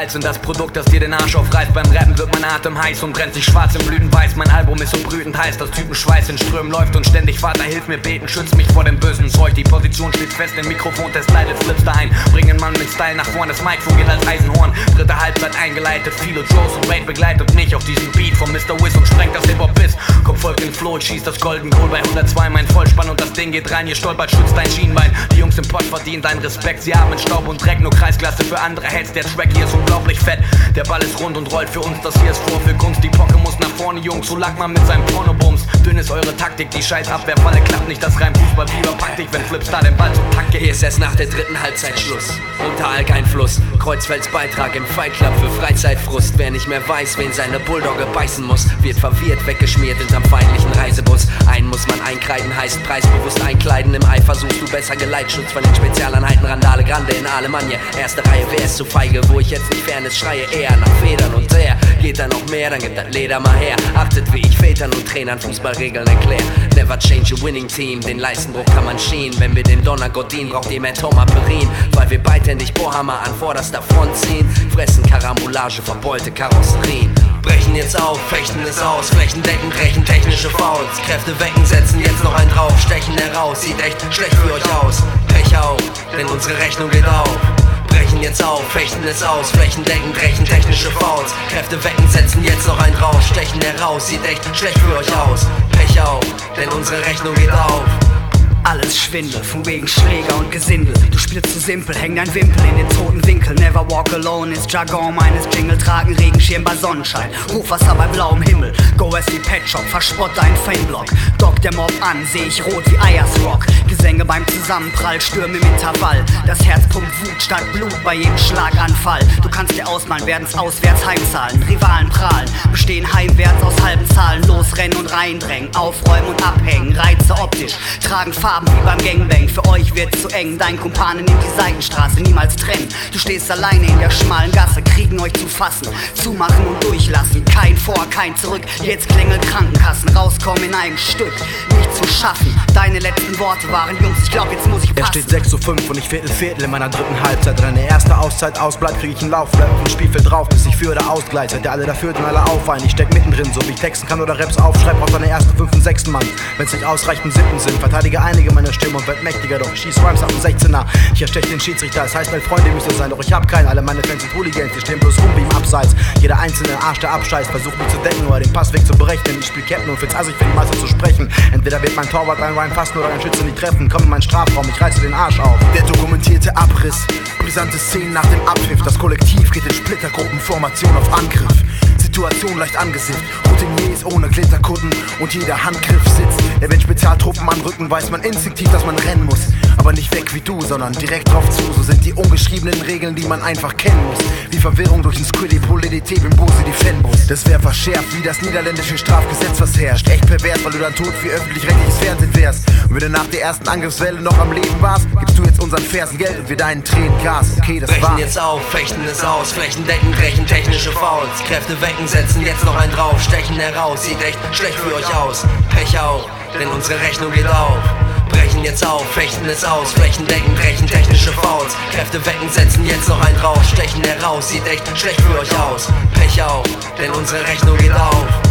Salz in das Produkt, das dir den Arsch aufreißt. Beim Rappen wird mein Atem heiß und brennt sich schwarz im Blütenweiß. Mein Album ist so brütend heiß, dass Typenschweiß in Strömen läuft und ständig Vater hilf mir beten, schützt mich vor dem bösen Zeug. Die Position steht fest, den Mikrofontest leidet, flippst da ein. Bringen Mann mit Style nach vorn, das Mic fungiert als Eisenhorn. Dritte Halbzeit eingeleitet, viele Joes und Wade begleitet mich auf diesen Beat von Mr. Wiz und sprengt das Hip-Hop bis. Komm, folgt den Flow, schießt das Golden Goal bei 102, mein Vollspann und das Ding geht rein. Ihr stolpert, schützt dein Schienbein. Die Jungs im Pott verdienen deinen Respekt, sie atmen Staub und Dreck, nur Kreisklasse für andere Heads. Der Track hier ist unglaublich fett, der Ball ist rund und rollt für uns, das hier ist Vorführkunst. Die Pocke muss nach vorne, Jungs, so lag man mit seinem Pornobums. Dünn ist eure Taktik, die scheiß Abwehrfalle klappt nicht, das rein Fußballfieber packt dich, wenn Flips da den Ball zum Takt geht. Hier ist erst nach der dritten Halbzeit Schluss. Unteralk-Einfluss, Kreuzfelds Beitrag im Fight Club für Freizeitfrust. Wer nicht mehr weiß, wen seine Bulldogge beißen muss, wird verwirrt, weggeschmiert hinterm feindlichen Reisebus. Einen muss man einkreiden, heißt preisbewusst einkleiden. Im Eifer suchst du besser Geleitschutz von den Spezialeinheiten. Randale Grande in Alemannia, erste Reihe, wer ist zu feige? Wo ich jetzt nicht Fairness schreie, eher nach Federn und der. Geht da noch mehr, dann gibt das Leder mal her. Achtet, wie ich Vätern und Trainern Fußballregeln erklär. Never change a winning team, den Leistenbruch kann man schienen. Wenn wir den Donnergott dienen, braucht ihr mehr Tomaperin. Weil wir beidhändig Bohrhammer an vorderster Front ziehen. Fressen Karambolage, verbeulte Karosserien. Brechen jetzt auf, fechten es aus, flächendeckend rächen technische Fouls. Kräfte wecken, setzen jetzt noch einen drauf, stechen heraus, sieht echt schlecht für euch aus. Pech auf, denn unsere Rechnung geht auf. Brechen jetzt auf, fechten es aus, flächendeckend rächen technische Fouls. Kräfte wecken, setzen jetzt noch einen drauf, stechen heraus, sieht echt schlecht für euch aus. Pech auf, denn unsere Rechnung geht auf. Alles Schwindel, von wegen Schläger und Gesindel. Du spielst zu simpel, häng dein Wimpel in den toten Winkel. Never walk alone ist Jargon meines Jingle. Tragen Regenschirm bei Sonnenschein, Hochwasser bei blauem Himmel. Go as wie Pet Shop, verspott deinen Fameblock. Dock der Mob an, seh ich rot wie Ayers Rock. Gesänge beim Zusammenprall, Stürme im Intervall. Das Herz pumpt Wut statt Blut bei jedem Schlaganfall. Du kannst dir ausmalen, werden's auswärts heimzahlen. Rivalen prahlen, bestehen heimwärts aus halben Zahlen. Losrennen und reindrängen, aufräumen und abhängen. Reize optisch, tragen Farben wie beim Gangbang. Für euch wird's zu eng, dein Kumpane nimmt die Seitenstraße, niemals trennen. Du stehst alleine in der schmalen Gasse, kriegen euch zu fassen. Zumachen und durchlassen, kein Vor, kein Zurück. Jetzt klingelt Krankenkassen, rauskommen in ein Stück. Nicht zu schaffen, deine letzten Worte waren: Jungs, ich glaub, jetzt muss ich passen. Er steht 6:05 und ich Viertel in meiner dritten Halbzeit. Wenn eine erste Auszeit ausbleibt, krieg ich einen Lauf. Bleib auf dem Spielfeld drauf, bis ich für oder ausgleich. Seid ihr alle dafür und alle auf ein. Ich steck mittendrin, so wie ich texten kann oder Raps aufschreib. Brauch deine ersten 5. und 6. Mann. Wenn's nicht ausreicht, ein 7. sind. Verteidige einige meiner Stimme und werd mächtiger. Doch ich schieß Rhymes ab dem 16er. Ich erstech den Schiedsrichter, es heißt, weil Freunde müssen so sein. Doch ich hab keinen, alle meine Fans sind Hooligans. Die stehen bloß rum wie im Abseits. Jeder einzelne Arsch, der abscheißt, versucht mich zu decken oder den Passweg zu berechnen. Ich spiel Captain und find's assig für die Masse zu sprechen. Entweder wird mein Torwart ein Rhyme fassen oder ein Schütze nicht treffen. Komm in meinen Strafraum, ich reiße den Arsch auf. Der dokumentierte Abriss, brisante Szenen nach dem Abpfiff. Das Kollektiv geht in Splittergruppenformation auf Angriff. Situation leicht angesifft, Routiniers ohne Glitterkutten und jeder Handgriff sitzt. Ja, wenn Spezialtruppen anrücken, weiß man instinktiv, dass man rennen muss. Aber nicht weg wie du, sondern direkt drauf zu. So sind die ungeschriebenen Regeln, die man einfach kennen muss. Wie Verwirrung durch ein Squiddy, Polität im Bose, die Fanbus. Das wär verschärft, wie das niederländische Strafgesetz, was herrscht. Echt pervers, weil du dann tot wie öffentlich-rechtliches Fernsehen wärst. Und wenn du nach der ersten Angriffswelle noch am Leben warst, gibst du jetzt unseren Fersen Geld und wir deinen Tränen Gas. Okay, das Brechen war's. jetzt auf, fechten es aus, flächendeckend rächen technische Fouls. Kräfte wecken, setzen jetzt noch einen drauf, stechen heraus, sieht echt schlecht für euch aus. Pech auf, denn unsere Rechnung geht auf. Brechen jetzt auf, fechten es aus, flächendeckend rächen technische Fouls. Kräfte wecken, setzen jetzt noch einen drauf, stechen heraus, sieht echt schlecht für euch aus. Pech auf, denn unsere Rechnung geht auf.